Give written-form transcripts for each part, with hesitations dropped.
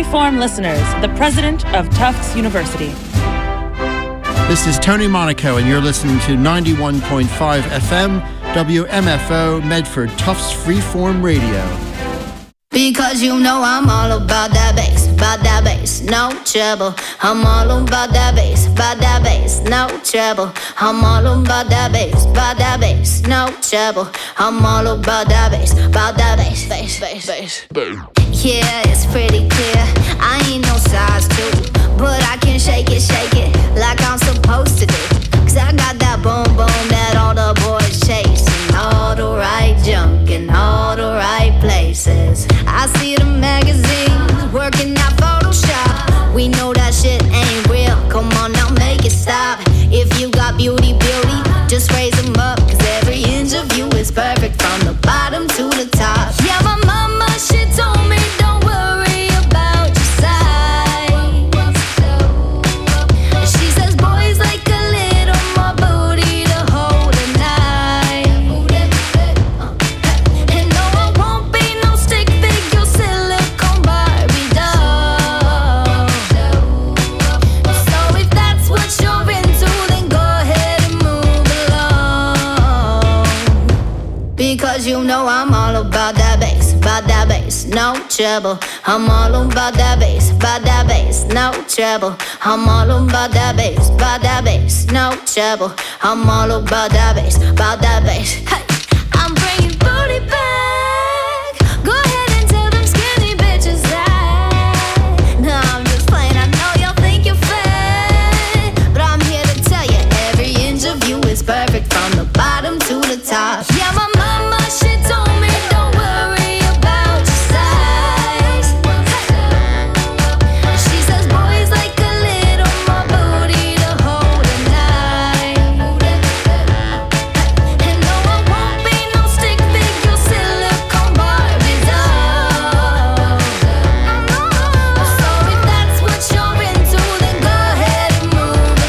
Freeform listeners, the president of Tufts University. This is Tony Monaco, and you're listening to 91.5 FM, WMFO, Medford, Tufts Freeform Radio. Because you know I'm all about that bass, no trouble. I'm all about that bass, no trouble. I'm all about that bass, no trouble. I'm all about that bass, bass. Yeah, it's pretty clear. I ain't no size 2, but I can shake it like I'm supposed to do. Cause I got that boom boom that all the boys chasing, all the right junk in all the right places. I see the magazines working out Photoshop. We know that shit ain't real. Come on now, make it stop. If you got beauty, just raise them up. Cause every inch of you is perfect from the bottom to the top. Yeah, my mama, she told me don't worry about your size. She says boys like a little more booty to hold a knife. And no, I won't be no stick figure silicone Barbie doll. So if that's what you're into, then go ahead and move along. Because you know I'm all about that bass, no trouble. I'm all about that bass, no trouble. I'm all about that bass, no trouble. I'm all about that bass. Hey, I'm bringing booty back. Go ahead and tell them skinny bitches that. No, I'm just playing. I know y'all think you're fat, but I'm here to tell you every inch of you is perfect from the bottom to the top. Yeah, my mama, she told me don't worry about your size. She says boys like a little more booty to hold a knife. And no, I won't be no stick figure silicone Barbie doll. So if that's what you're into, then go ahead and move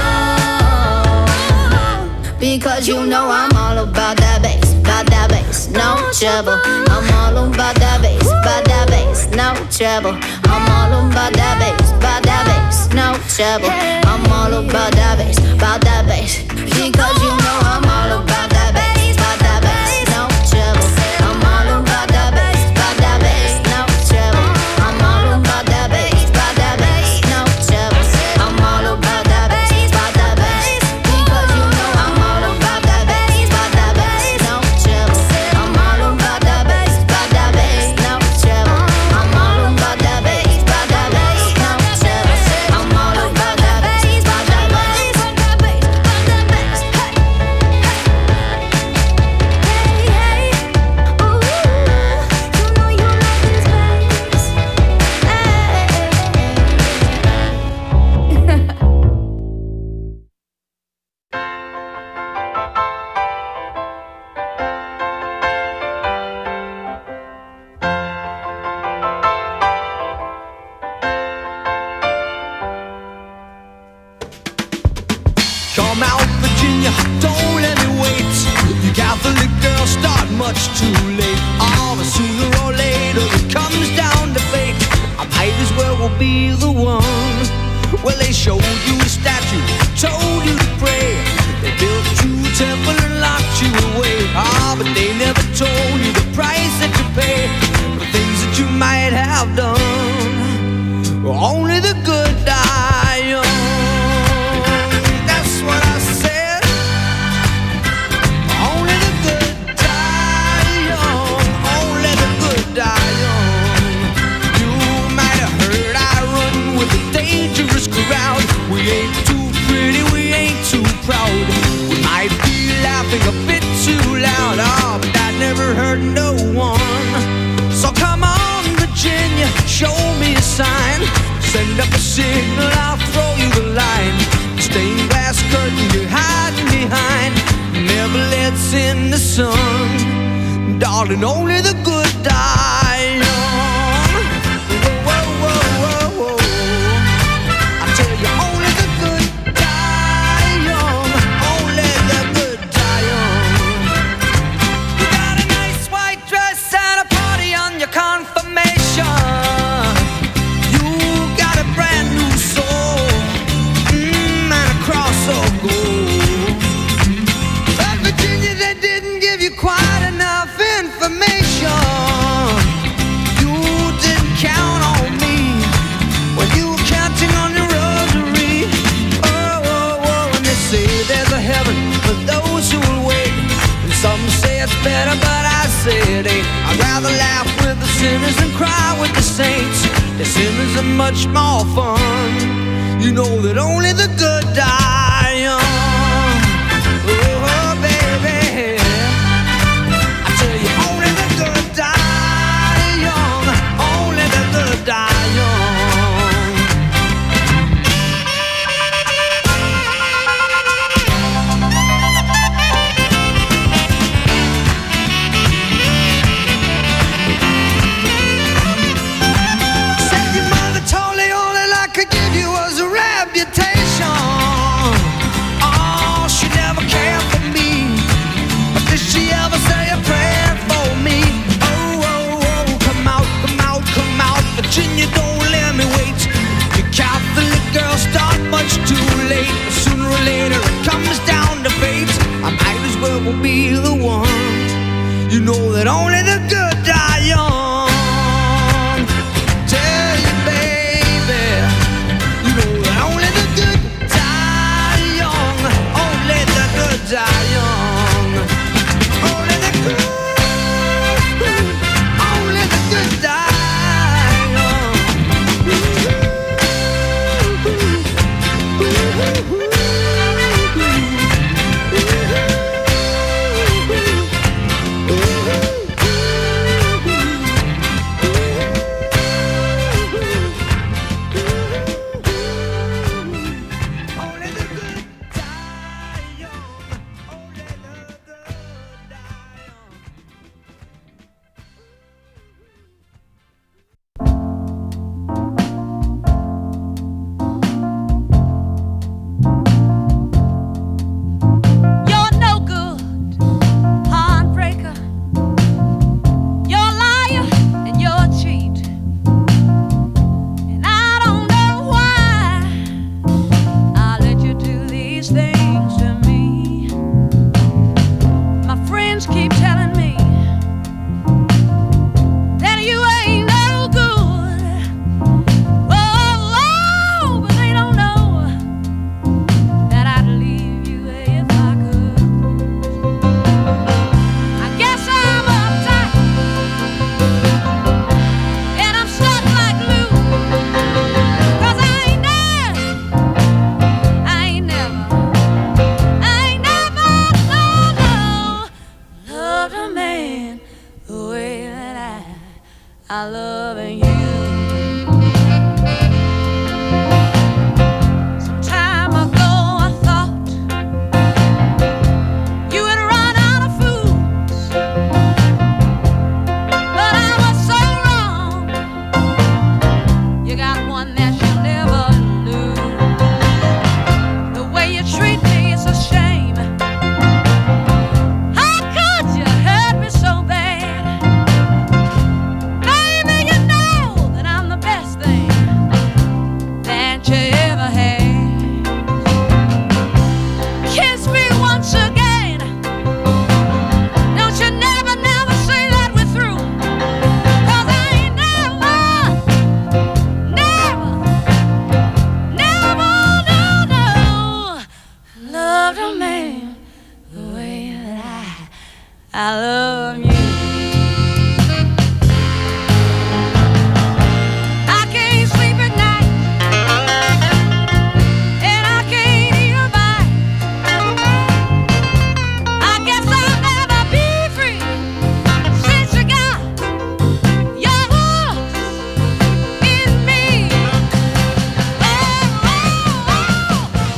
along. Because you know I'm all about that bass, no trouble. I'm all about that bass, no trouble. I'm all about that bass, no trouble. I'm all about that bass, because you know I'm all about that bass, no trouble. I'm all about that bass, no trouble. I'm all about that bass, no trouble. I'm all about that bass, because you know I'm all about that bass, no trouble. I'm all about that bass, no trouble. I'm all about that bass, no trouble. I'm all about that bass, Come out, Virginia, don't let me wait. You Catholic girls start much too late. Oh, but sooner or later it comes down to fate. I might as well be the one. Well, they showed you a statue, told you to pray. They built you a temple and locked you away. Ah, but they never told you the price that you pay for things that you might have done. Only the good die young. That's what I said. Only the good die young. Only the good die young. You might have heard I run with a dangerous crowd. We ain't too pretty, we ain't too proud. We might be laughing a bit too loud. Oh, but that never hurt no one. So come on, Virginia, show me a sign. Send up a signal, I'll throw you the line. Stained glass curtain you're hiding behind never lets in the sun. Darling, only the good die young. Whoa, whoa, whoa, whoa, whoa. I tell you, only the good die young. Only the good die young. You got a nice white dress and a party on your confirmation. better, but I said, hey, I'd rather laugh with the sinners than cry with the saints. The sinners are much more fun. You know that only the good die young. Oh, baby, I tell you, only the good die young. Only the good die young. Virginia, don't let me wait. You Catholic girls start much too late. Sooner or later it comes down to fate. I might as well be the one. You know that only the good die young. Tell you, baby, you know that only the good die young. Only the good die young. Only the good, only the good die.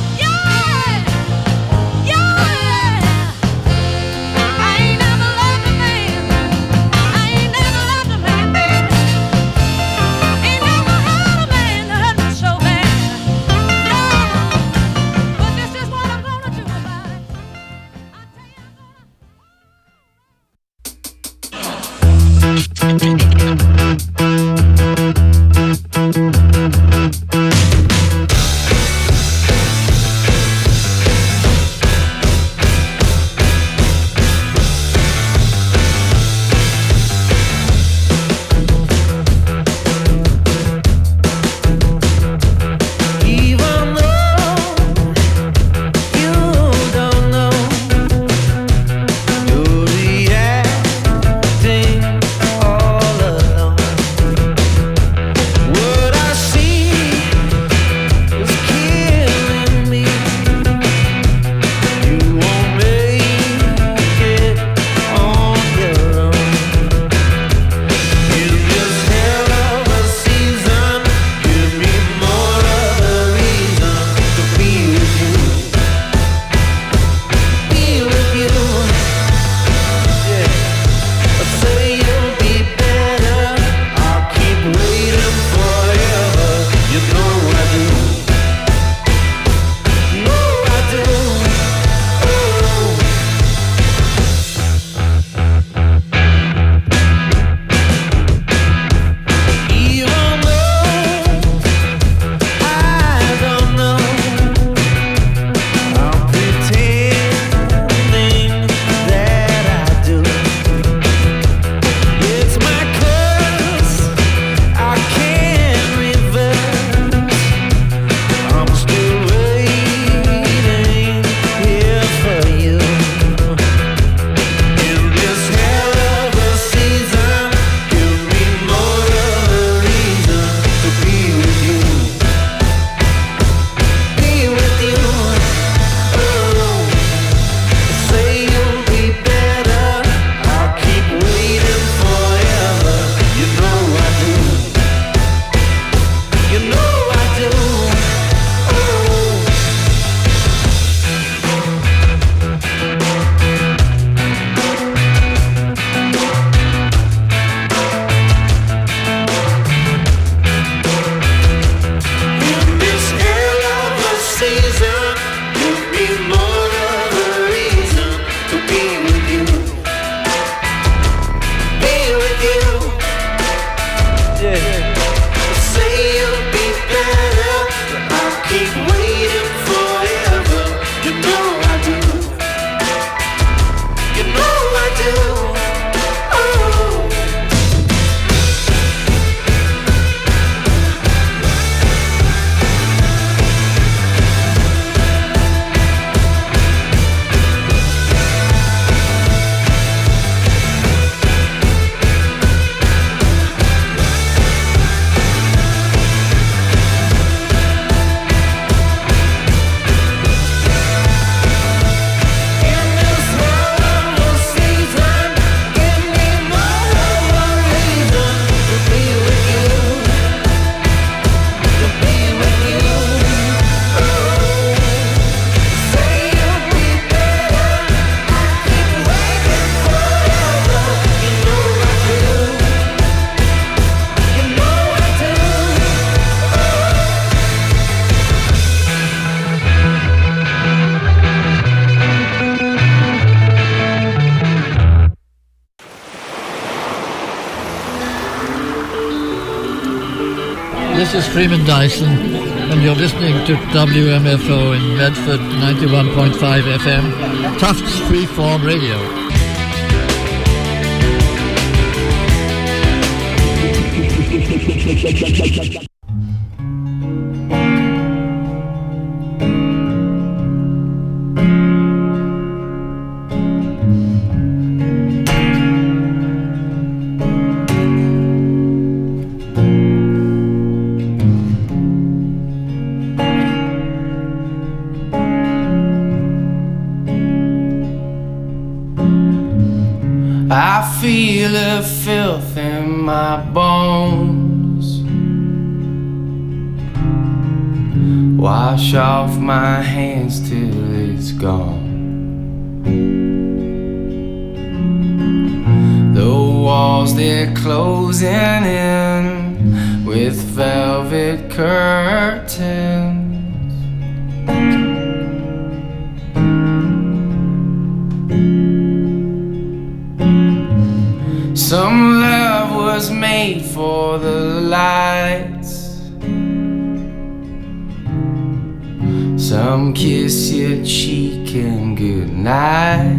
I ain't never loved Freeman Dyson, and you're listening to WMFO in Medford, 91.5 FM, Tufts Freeform Radio. I feel the filth in my bones. Wash off my hands till it's gone. The walls, they're closing in with velvet curtains. Some love was made for the lights. Some kiss your cheek and goodnight.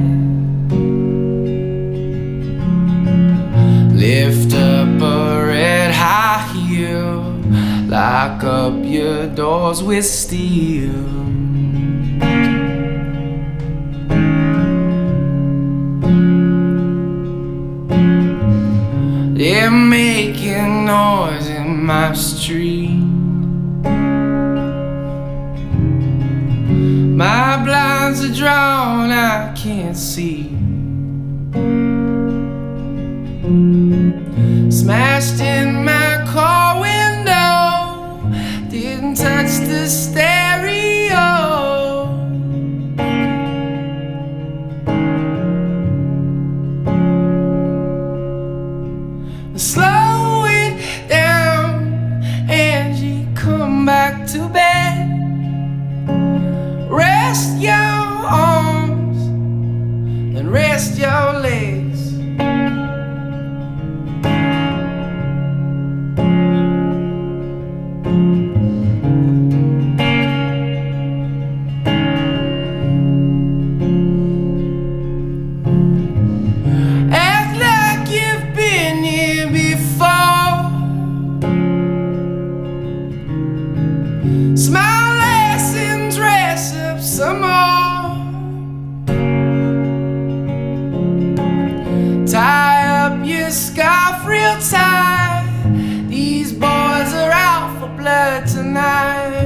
Lift up a red high heel, lock up your doors with steel. They're making noise in my street. My blinds are drawn, I can't see. Smashed in my car window, didn't touch the stereo. Slow it down, Angie, come back to bed. Rest your arms and rest your legs. Smile less and dress up some more. Tie up your scarf real tight. These boys are out for blood tonight.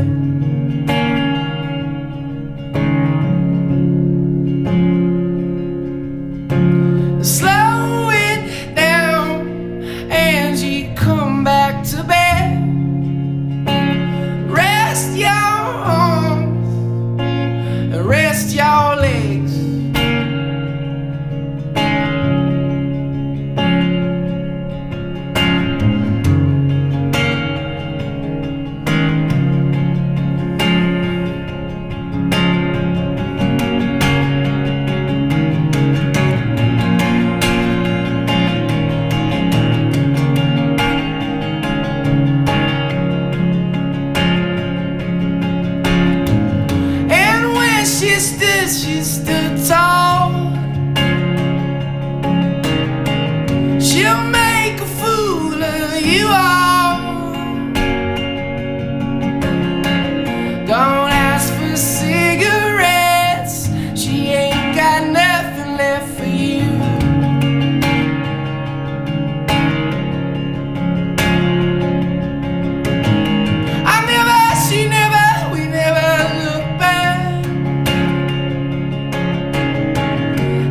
Slow it down, Angie, come back to bed. Rest your arms and rest your legs. She stood tall. She'll make a fool of you all. Don't ask for cigarettes, she ain't got nothing left for you. We never look back.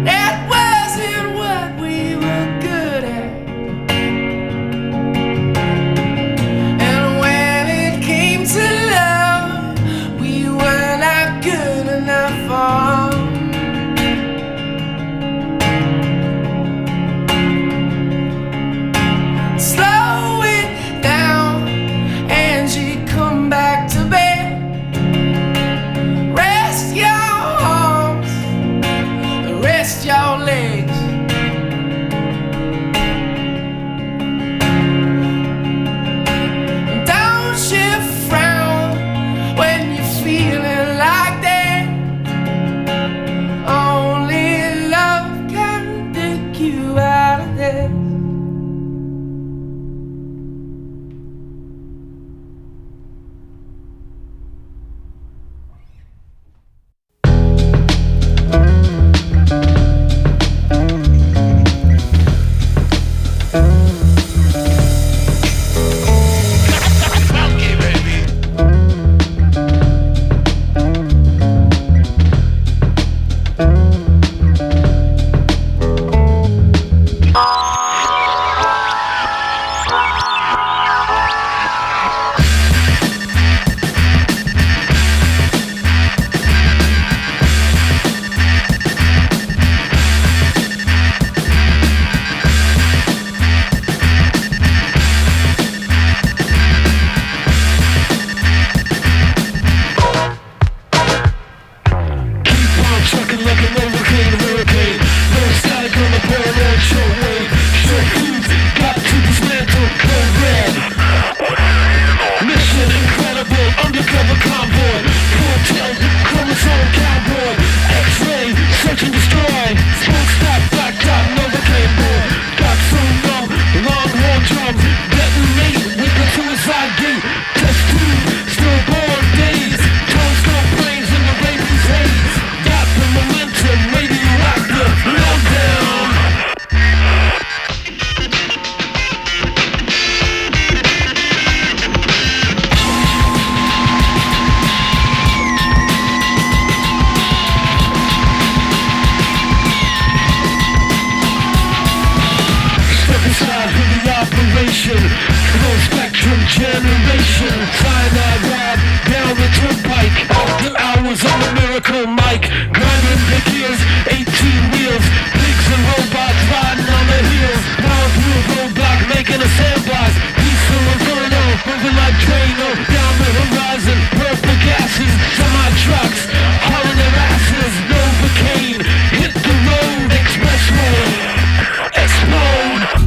generation. Cyanide rap down the turnpike. The hours on the miracle mic. Grinding the gears, 18 wheels. Pigs and robots riding on the heels. Power through a roadblock, making a sandbox. Diesel Inferno, moving like Drano. Down the horizon, purple gases. Semi-trucks, hauling their asses. Novocaine, hit the road. Expressway, explode.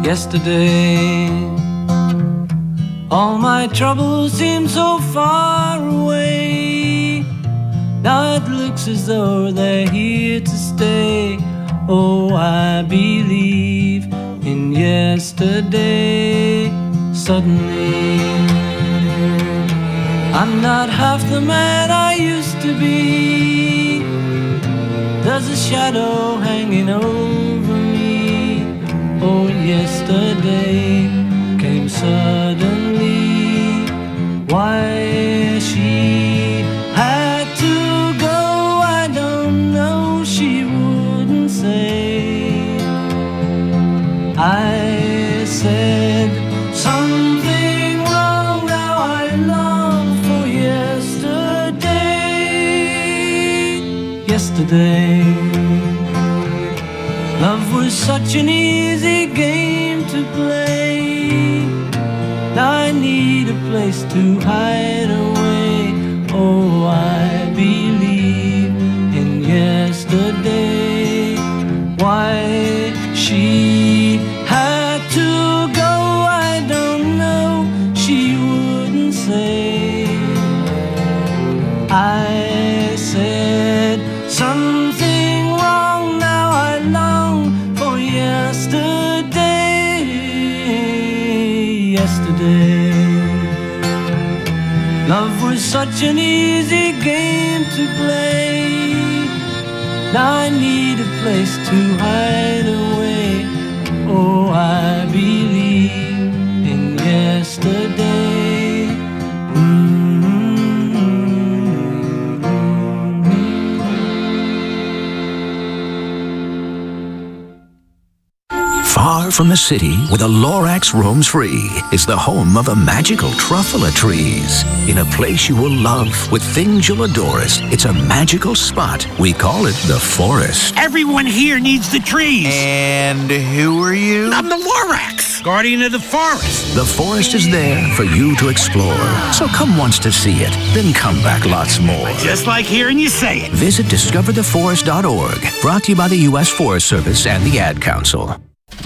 yesterday. All my troubles seem so far away. Now it looks as though they're here to stay. Oh, I believe in yesterday. Suddenly, I'm not half the man I used to be. There's a shadow hanging over me. Oh, yesterday came suddenly. Why she had to go, I don't know, she wouldn't say. I said something wrong, now I long for yesterday. Yesterday, love was such an easy game to play. Now I need a place to hide away. Oh, I believe in yesterday. Why she had to go, I don't know, she wouldn't say. I said something wrong, now I long for yesterday. Yesterday, love was such an easy game to play. Now I need a place to hide away. Oh, I believe in yesterday. Far from the city, where the Lorax roams free, is the home of a magical truffle of trees. In a place you will love, with things you'll adore. It's a magical spot. We call it the forest. Everyone here needs the trees. And who are you? I'm the Lorax, guardian of the forest. The forest is there for you to explore. So come once to see it, then come back lots more. Just like hearing you say it. Visit discovertheforest.org. Brought to you by the U.S. Forest Service and the Ad Council.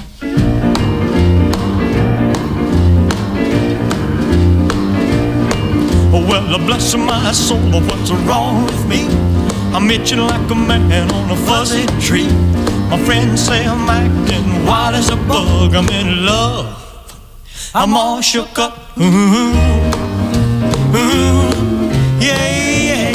Well, bless my soul, what's wrong with me? I'm itching like a man on a fuzzy tree. My friends say I'm acting wild as a bug. I'm in love, I'm all shook up. Yeah.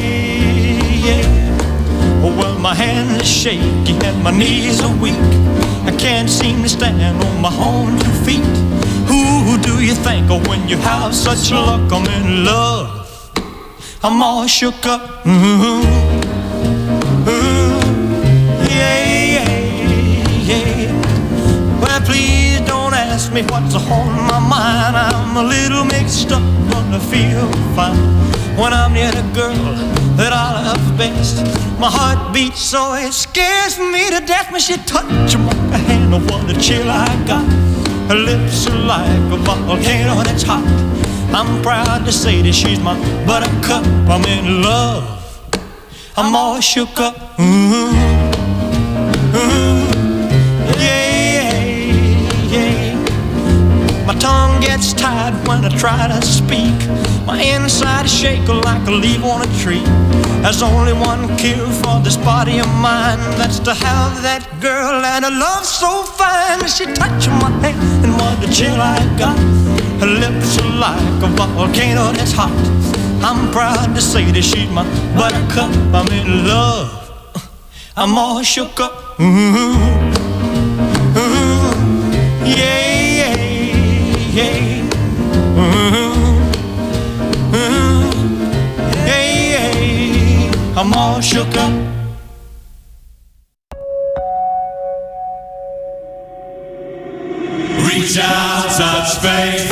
Well, my hands are shaky and my knees are weak. I can't seem to stand on my own 2 feet. Who do you think of when you have such luck? I'm in love, I'm all shook up. Yeah. Well, please don't ask me what's on my mind. I'm a little mixed up, but I feel fine when I'm near the girl that I love best. My heart beats so it scares me to death when she touches my hand. Oh, what a chill I got. Her lips are like a volcano that's hot. I'm proud to say that she's my buttercup. I'm in love, I'm all shook up. Yeah. My tongue gets tied when I try to speak. My inside is shaking like a leaf on a tree. There's only one cure for this body of mine. That's to have that girl and a love so fine. She touched my hand and what a chill I got. Her lips are like a volcano that's hot. I'm proud to say that she's my buttercup. I'm in love, I'm all shook up. Yeah. I'm all shook up. Reach out, touch faith.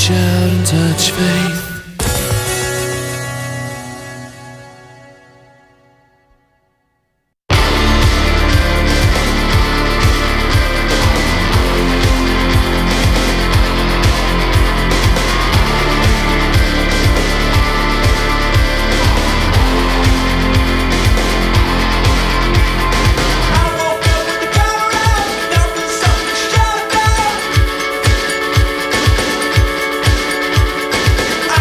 reach out and touch faith. I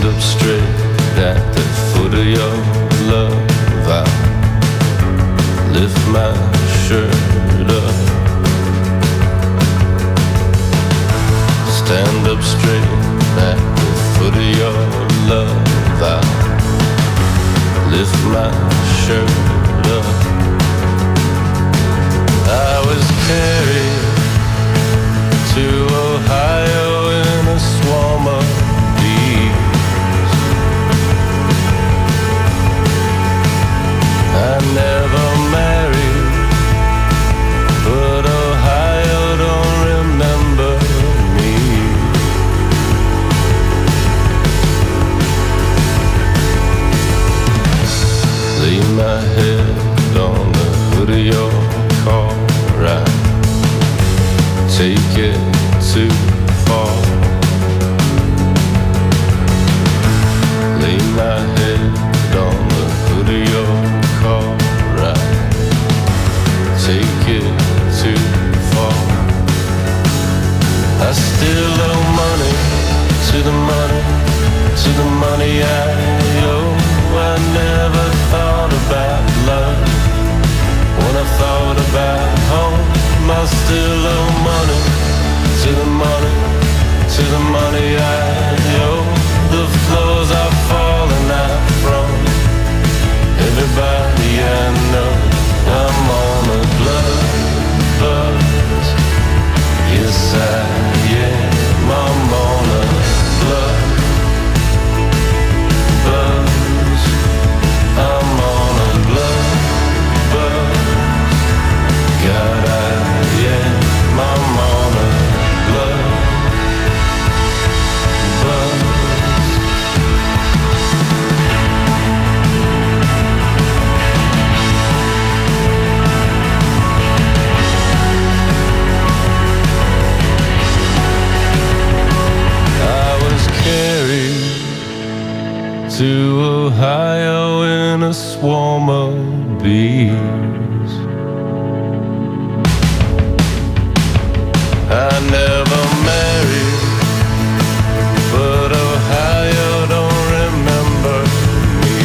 up straight at the foot of your love. I'll lift my shirt up. Stand up straight at the foot of your love. I'll lift my shirt up. I was carried to Ohio in a swarm of bees. I never married, but Ohio don't remember me. Lay my head on the hood of your car. I take it too far. Lay my head on the hood of your car. I take it too far. I still owe money to the money, to the money I owe. I never thought about love when I thought about home. I still owe money to the money, to the money I owe. The floors are falling out from everybody I know. I'm on a blood buzz. Yes, I am. I'm on a blood buzz. I'm on a blood buzz. God, I'm on a blood buzz. I was carried to Ohio in a swarm of bees. I never married, but Ohio don't remember me.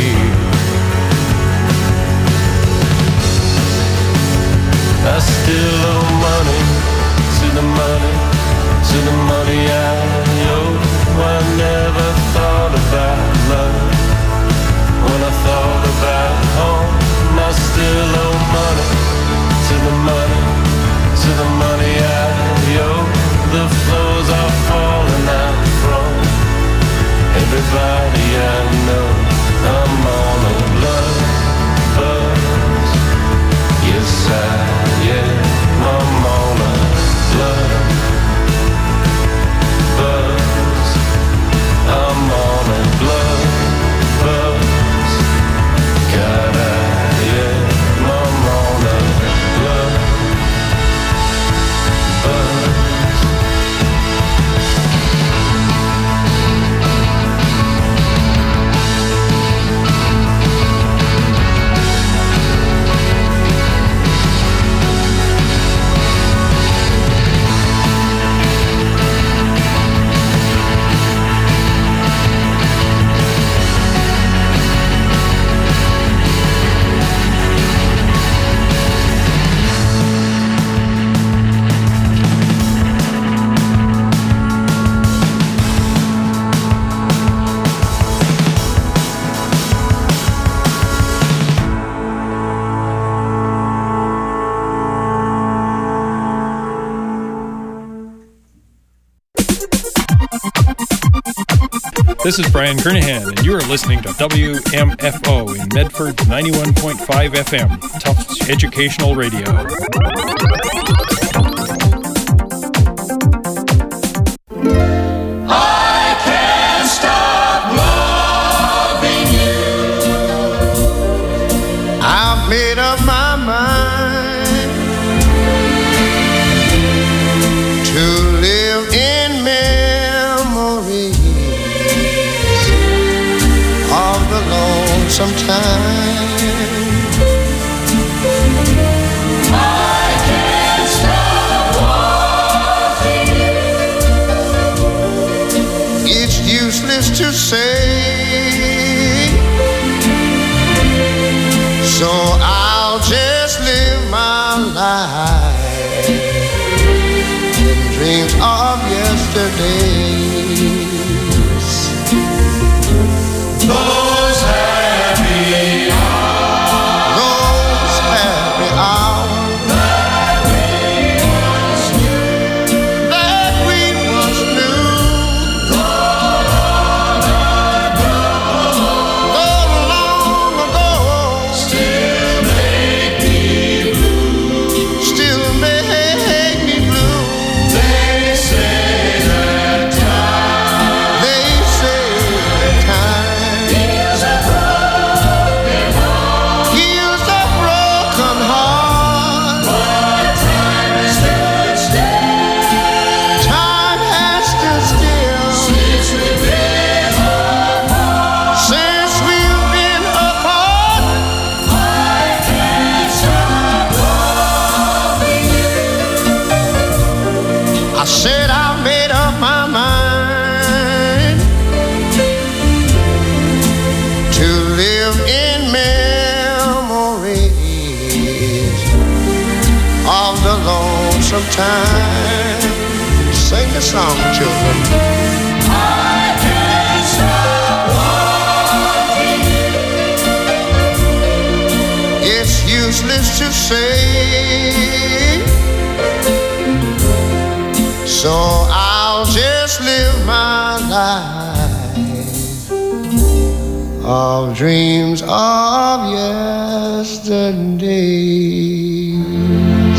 I still owe money to the money, to the money I owe. I never thought about love when I thought about home. I still owe money to the money, to the money I owe. The floors are falling out from everybody I know. I'm on a blood buzz. Yes, I am. I'm on a blood buzz. I'm on a blood buzz. God, I am. I'm on a blood buzz. This is Brian Kernahan, and you are listening to WMFO in Medford 91.5 FM, Tufts Educational Radio. I can't stop loving you. I've made up my mind to live in memories of the lonesome time. I can't stop wanting you. It's useless to say, so I'll just live my life in dreams of yesterdays. Those happy hours, those happy hours that we once knew, long ago, still make me blue. still make me blue. They say that time heals a broken heart. but time has stood still Time has stood still since we've been apart. since we've been apart. I can't stop loving you. I said I made up my mind to live in memories of the lonesome time. Sing the song, children. I can't stop loving you. It's useless to say, so I'll just live my life of dreams of yesterdays.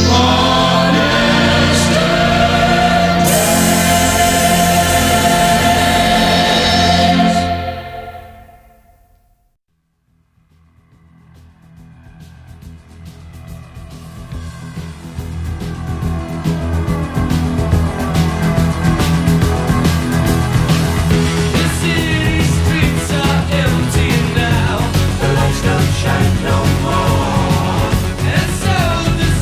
The city streets are empty now. The lights don't shine no more. And so the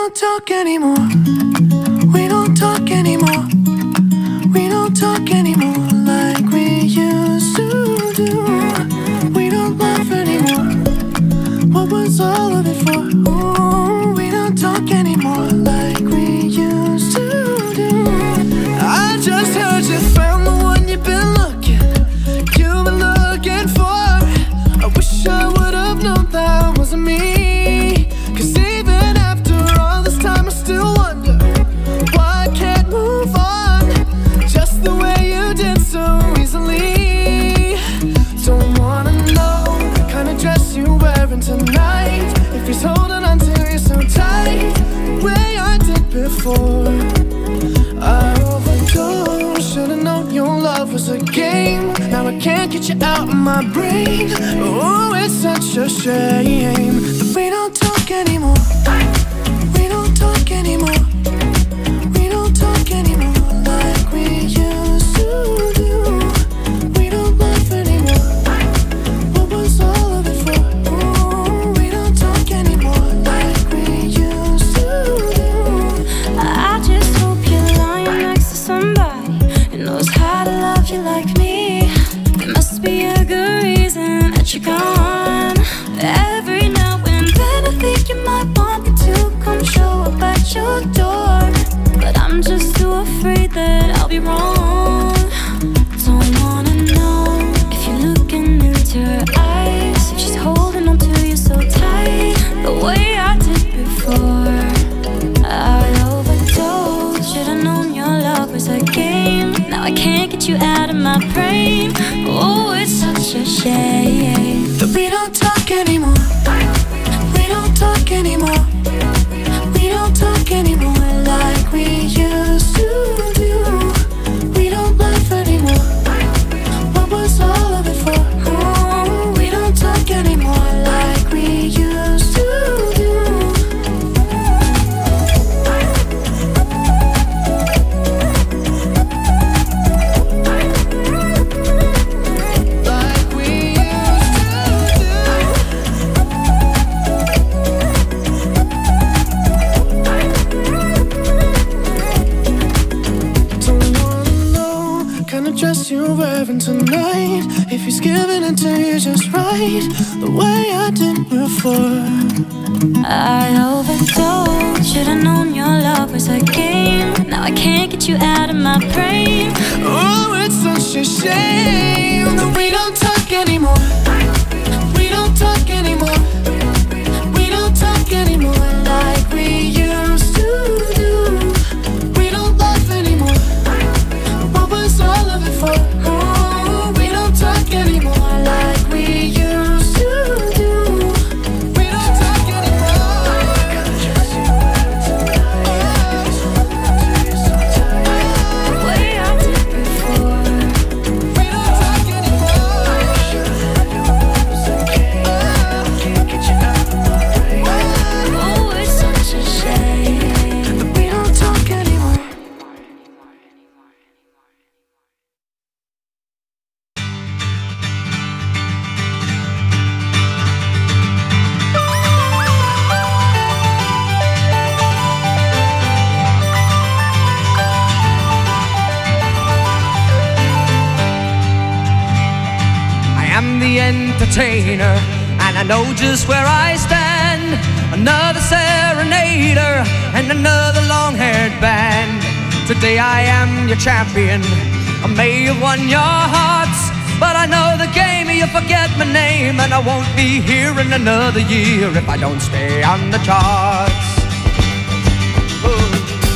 don't talk anymore. We don't talk anymore. We don't talk anymore like we used to do. We don't laugh anymore. What was all of it for? Ooh, we don't talk anymore like we used to do. I just heard you found the one you've been looking for. I wish I would have known that wasn't me. Cause even after all this time I still wonder why I can't move on just the way you did so easily. Don't wanna know the kind of dress you're wearing tonight, if he's holding on to you so tight the way I did before. I overdosed, should've known your love was a game. Now I can't get you out of my brain. Oh, it's such a shame that we don't talk anymore. We don't talk anymore. We don't talk anymore like we used to do. We don't laugh anymore. What was all of it for? Ooh, we don't talk anymore like we used to do. I just hope you're lying next to somebody who knows how to love you like me. There must be a good reason that you're gone. Every now and then I think you might want me to come show up at your door, but I'm just too afraid that I'll be wrong. Don't wanna know if you're looking into her eyes, if she's holding on to you so tight the way I did before. I overdosed, should've known your love was a game. Now I can't get you out of my brain. Oh, it's such a shame that we don't talk anymore. We don't talk anymore. We don't talk anymore like we used to do. We don't laugh anymore. What was all of it for? Oh, we don't talk anymore like we used to do. Dress you're wearing tonight, if he's giving it to you just right the way I did before. I overdosed, should've known your love was a game. Now I can't get you out of my brain. Oh, it's such a shame that we don't talk anymore. We don't talk anymore. We don't talk anymore like we used to do. We don't laugh anymore. What was all of it for? Oh, we don't talk anymore like we used to do. We don't talk anymore. The way I did before. We don't talk anymore. Can't get you out of my brain. Oh, it's such a shame that we don't talk anymore. Entertainer, and I know just where I stand. Another serenader and another long-haired band. Today I am your champion. I may have won your hearts, but I know the game. You forget my name, and I won't be here in another year if I don't stay on the charts. Ooh.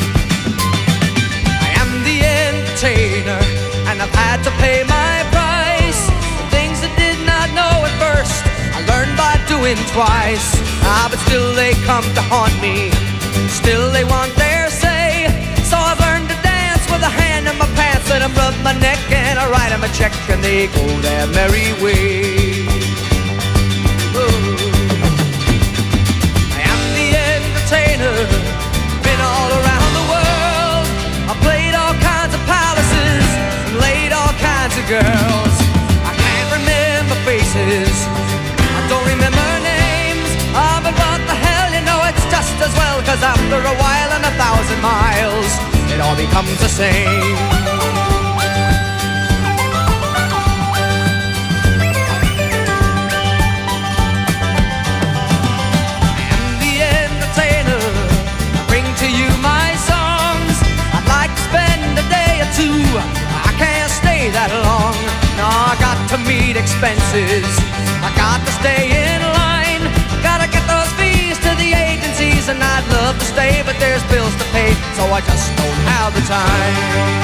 I am the entertainer, and I've had to pay my price. Things I did not know at first, I learned by doing twice. But still they come to haunt me, still they want their say. So I've learned to dance with a hand in my pants, and I rub my neck and I write them a check, and they go their merry way. Ooh. I am the entertainer, been all around the world. I played all kinds of palaces and laid all kinds of girls. I can't remember faces, I don't remember names. But what the hell, you know it's just as well 'cause after a while and 1,000 miles, it all becomes the same. I can't stay that long. No, I got to meet expenses. I got to stay in line. Gotta get those fees to the agencies, and I'd love to stay, but there's bills to pay, so I just don't have the time.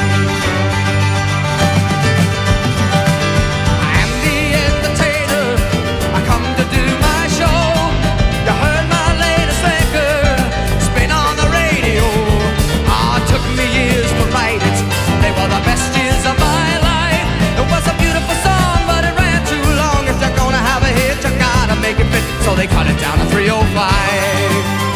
I'm the entertainer. I come to do my show. You heard my latest record spin on the radio. It took me years to write it. They were the best years of my life. It was a beautiful song, but it ran too long. If you're gonna have a hit, you gotta make it fit, so they cut it down to 305.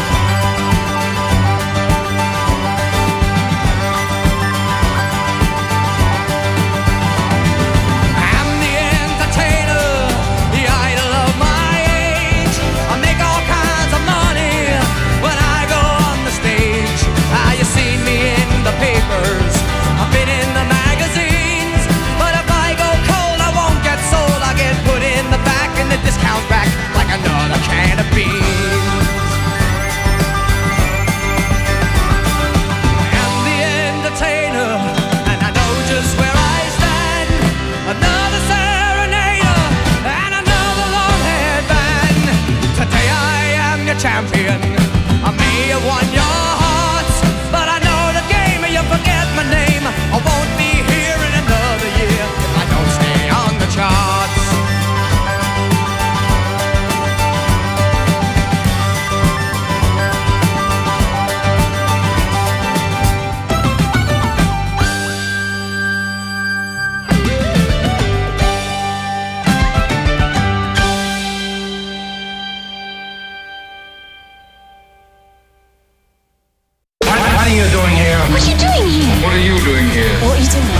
I'm the entertainer, the idol of my age. I make all kinds of money when I go on the stage. You seen me in the papers, I've been in the magazines, but if I go cold, I won't get sold. I get put in the back in the discount rack like another can of beans. I'm the entertainer, and I know just where I stand. Another serenader and another long-haired band. Today I am your champion. I may have won your hearts, but I know the game, you forget my name. I won't be here in another year if I don't stay on the charts. What are you doing here? What are you doing here? What are you doing here? What are you doing